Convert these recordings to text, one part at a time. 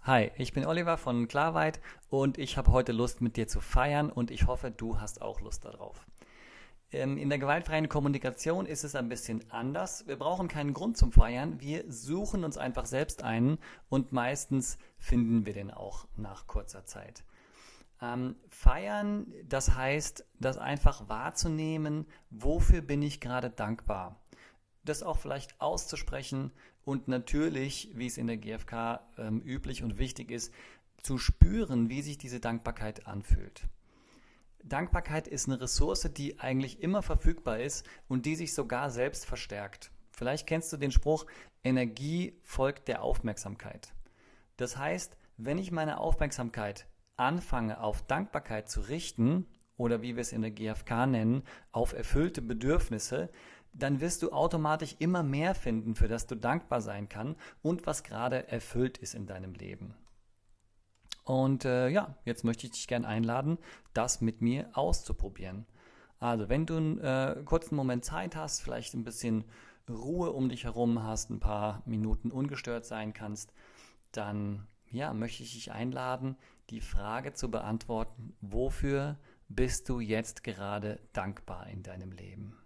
Hi, ich bin Oliver von Klarweit und ich habe heute Lust mit dir zu feiern und ich hoffe, du hast auch Lust darauf. In der gewaltfreien Kommunikation ist es ein bisschen anders. Wir brauchen keinen Grund zum Feiern, wir suchen uns einfach selbst einen und meistens finden wir den auch nach kurzer Zeit. Feiern, das heißt, das einfach wahrzunehmen, wofür bin ich gerade dankbar. Das auch vielleicht auszusprechen und natürlich, wie es in der GfK üblich und wichtig ist, zu spüren, wie sich diese Dankbarkeit anfühlt. Dankbarkeit ist eine Ressource, die eigentlich immer verfügbar ist und die sich sogar selbst verstärkt. Vielleicht kennst du den Spruch, Energie folgt der Aufmerksamkeit. Das heißt, wenn ich meine Aufmerksamkeit anfange auf Dankbarkeit zu richten, oder wie wir es in der GfK nennen, auf erfüllte Bedürfnisse, dann wirst du automatisch immer mehr finden, für das du dankbar sein kannst und was gerade erfüllt ist in deinem Leben. Und jetzt möchte ich dich gerne einladen, das mit mir auszuprobieren. Also wenn du einen kurzen Moment Zeit hast, vielleicht ein bisschen Ruhe um dich herum hast, ein paar Minuten ungestört sein kannst, dann möchte ich dich einladen, die Frage zu beantworten, wofür bist du jetzt gerade dankbar in deinem Leben?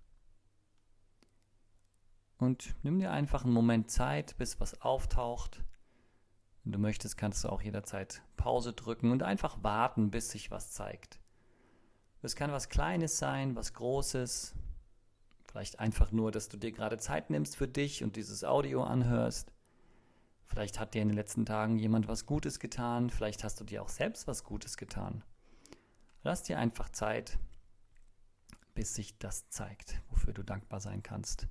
Und nimm dir einfach einen Moment Zeit, bis was auftaucht. Wenn du möchtest, kannst du auch jederzeit Pause drücken und einfach warten, bis sich was zeigt. Es kann was Kleines sein, was Großes. Vielleicht einfach nur, dass du dir gerade Zeit nimmst für dich und dieses Audio anhörst. Vielleicht hat dir in den letzten Tagen jemand was Gutes getan. Vielleicht hast du dir auch selbst was Gutes getan. Lass dir einfach Zeit, bis sich das zeigt, wofür du dankbar sein kannst.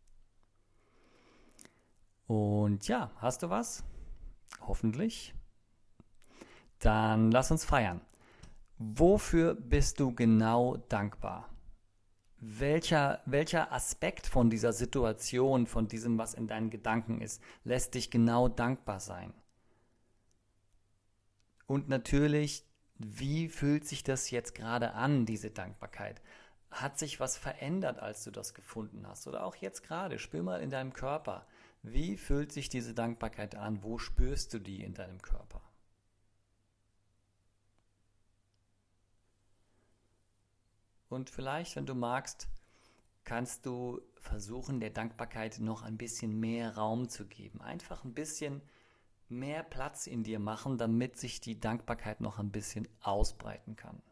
Und hast du was? Hoffentlich. Dann lass uns feiern. Wofür bist du genau dankbar? Welcher Aspekt von dieser Situation, von diesem, was in deinen Gedanken ist, lässt dich genau dankbar sein? Und natürlich, wie fühlt sich das jetzt gerade an, diese Dankbarkeit? Hat sich was verändert, als du das gefunden hast? Oder auch jetzt gerade, spür mal in deinem Körper. Wie fühlt sich diese Dankbarkeit an? Wo spürst du die in deinem Körper? Und vielleicht, wenn du magst, kannst du versuchen, der Dankbarkeit noch ein bisschen mehr Raum zu geben. Einfach ein bisschen mehr Platz in dir machen, damit sich die Dankbarkeit noch ein bisschen ausbreiten kann.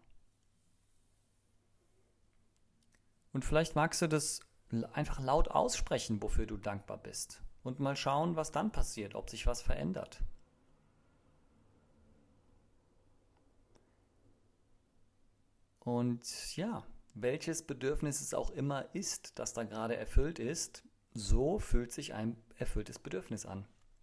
Und vielleicht magst du das einfach laut aussprechen, wofür du dankbar bist. Und mal schauen, was dann passiert, ob sich was verändert. Und welches Bedürfnis es auch immer ist, das da gerade erfüllt ist, so fühlt sich ein erfülltes Bedürfnis an.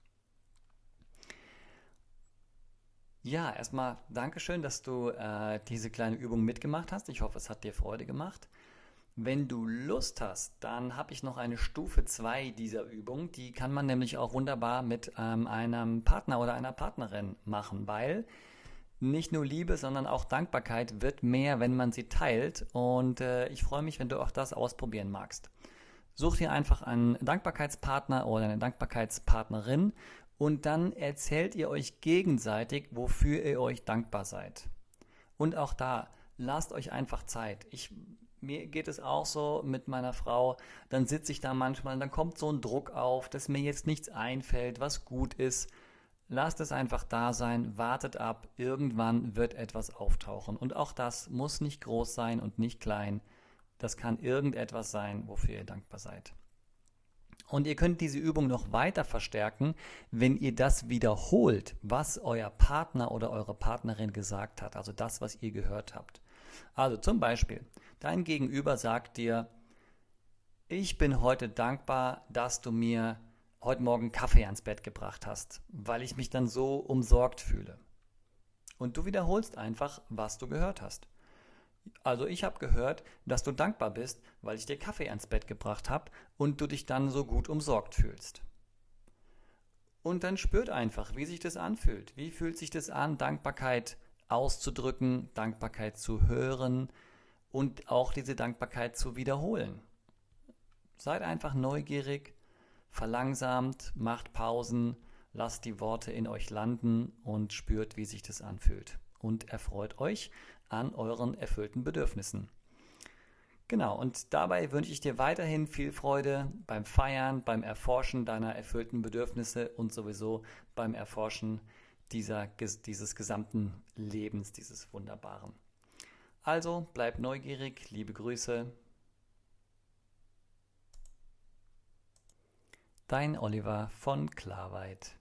Ja, erstmal Dankeschön, dass du diese kleine Übung mitgemacht hast. Ich hoffe, es hat dir Freude gemacht. Wenn du Lust hast, dann habe ich noch eine Stufe 2 dieser Übung. Die kann man nämlich auch wunderbar mit einem Partner oder einer Partnerin machen, weil nicht nur Liebe, sondern auch Dankbarkeit wird mehr, wenn man sie teilt. Und ich freue mich, wenn du auch das ausprobieren magst. Such dir einfach einen Dankbarkeitspartner oder eine Dankbarkeitspartnerin und dann erzählt ihr euch gegenseitig, wofür ihr euch dankbar seid. Und auch da, lasst euch einfach Zeit. Mir geht es auch so mit meiner Frau, dann sitze ich da manchmal, dann kommt so ein Druck auf, dass mir jetzt nichts einfällt, was gut ist. Lasst es einfach da sein, wartet ab, irgendwann wird etwas auftauchen. Und auch das muss nicht groß sein und nicht klein. Das kann irgendetwas sein, wofür ihr dankbar seid. Und ihr könnt diese Übung noch weiter verstärken, wenn ihr das wiederholt, was euer Partner oder eure Partnerin gesagt hat, also das, was ihr gehört habt. Also zum Beispiel, dein Gegenüber sagt dir, ich bin heute dankbar, dass du mir heute Morgen Kaffee ans Bett gebracht hast, weil ich mich dann so umsorgt fühle. Und du wiederholst einfach, was du gehört hast. Also ich habe gehört, dass du dankbar bist, weil ich dir Kaffee ans Bett gebracht habe und du dich dann so gut umsorgt fühlst. Und dann spürt einfach, wie sich das anfühlt. Wie fühlt sich das an, Dankbarkeit auszudrücken, Dankbarkeit zu hören und auch diese Dankbarkeit zu wiederholen. Seid einfach neugierig, verlangsamt, macht Pausen, lasst die Worte in euch landen und spürt, wie sich das anfühlt. Und erfreut euch an euren erfüllten Bedürfnissen. Genau, und dabei wünsche ich dir weiterhin viel Freude beim Feiern, beim Erforschen deiner erfüllten Bedürfnisse und sowieso beim Erforschen dieses gesamten Lebens, dieses Wunderbaren. Also, bleib neugierig, liebe Grüße. Dein Oliver von Klarweit.